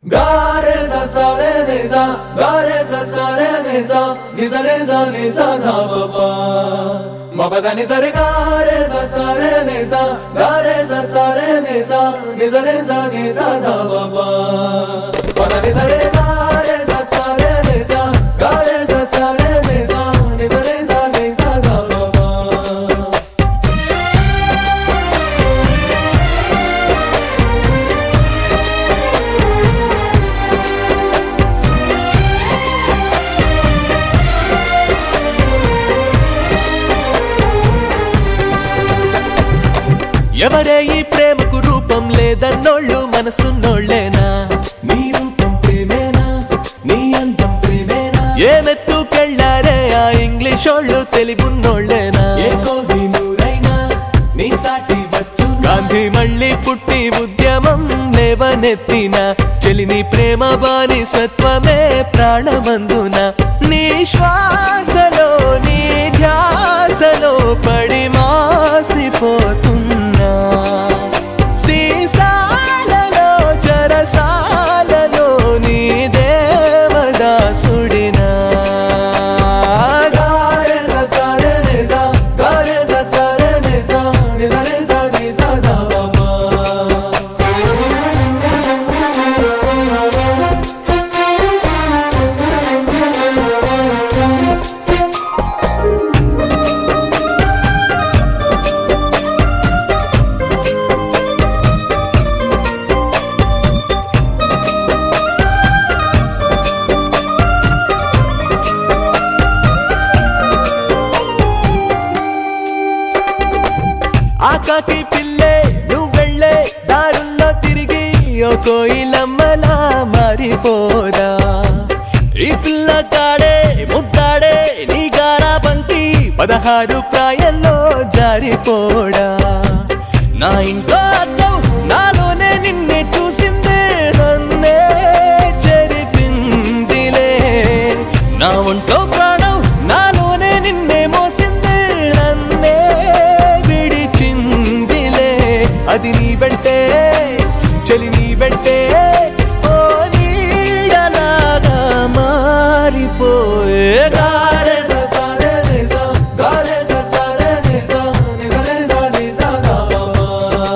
Gareza sareza, gareza sareza, nizareza nizada baba. Mabada nizare gareza sareza, gareza sareza, nizareza nizada baba. Mabada nizare gareza sareza, gareza sareza, nizareza nizada baba. ఎవరే ఈ ప్రేమకు రూపం లేదన్నోళ్ళు మనసున్నోళ్ళేనా? నీ రూపం ప్రేమేనా, నీ అందం ప్రేమేనా? ఏమెత్తుకెళ్ళారే ఆ ఇంగ్లీషోళ్ళు తెలుగున్నోళ్ళేనా? ఏ కోహినూరైనా నీ సాటి వచ్చు. గాంధీ మళ్ళీ పుట్టి ఉద్యమం లేవనెత్తిన చెలిని ప్రేమ బానిసత్వమే ప్రాణమందున నీ శ్వాసలో నీ ధ్యాసలో పడి మాసిపోతున్నా సీసాలలో జరసాలలో నీ దేవదాసుడినా. గారెజా సారెజా, గారెజా సారెజా, నిజరెజా నిజదా బాబా. ఆకాకి పిల్లే నువ్వెళ్ళే దారుల్లో తిరిగి ఓ కోయిలమ్మలా మారిపోదా? ఈ పిల్ల కాడే ముద్దాడే నీ గారా బంతి 16 ప్రాయంలో జారిపోడా? నా ఇంట్లో అద్దం నాలోనే నిన్నే చూసిందే నన్నే చెరిపిందిలే. నా ఒంట్లో ప్రాణం నాలోనే నిన్నే మోసిందే నన్నే విడిచిందిలే. అది నీ వెంటే చలి నీ వెంటే ఓ నీడలాగా మారిపోయే. గారెజా సారెజా, గారెజా సారెజా, నిజరెజా నిజదా బాబా.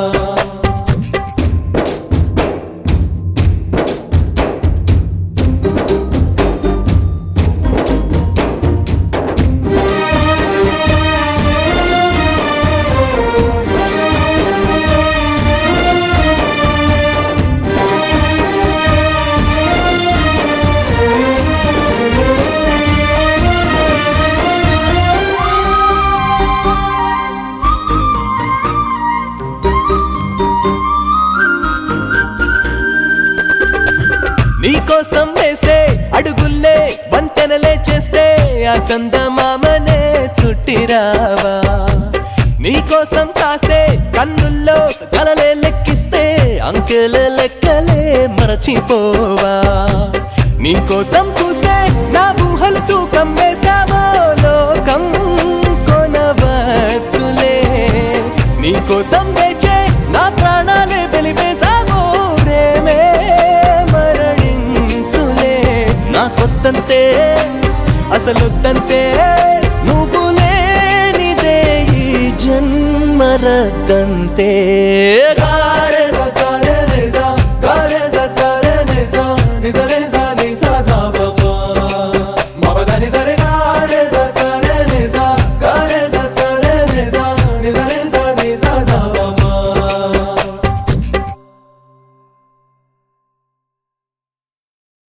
నీకోసం వేసే అడుగుల్లే వంతెనలే చేస్తే ఆ చందమామనే చుట్టిరావా? నీకోసం కాసే కన్నుల్లో కలలే లెక్కిస్తే అంకెల లెక్కలే మరచిపోవా? నీకోసం చూసే నా ఊహలు తూకం వేసావో లోకం కొనవచ్చులే. నీకోసం వేచే నా ప్రాణాలే వెలివేసావో ప్రేమే మరణించులే. నా కొత్తంతే అసలొద్దంతే నువ్వు లేనిదే ఈ జన్మరద్దంతే.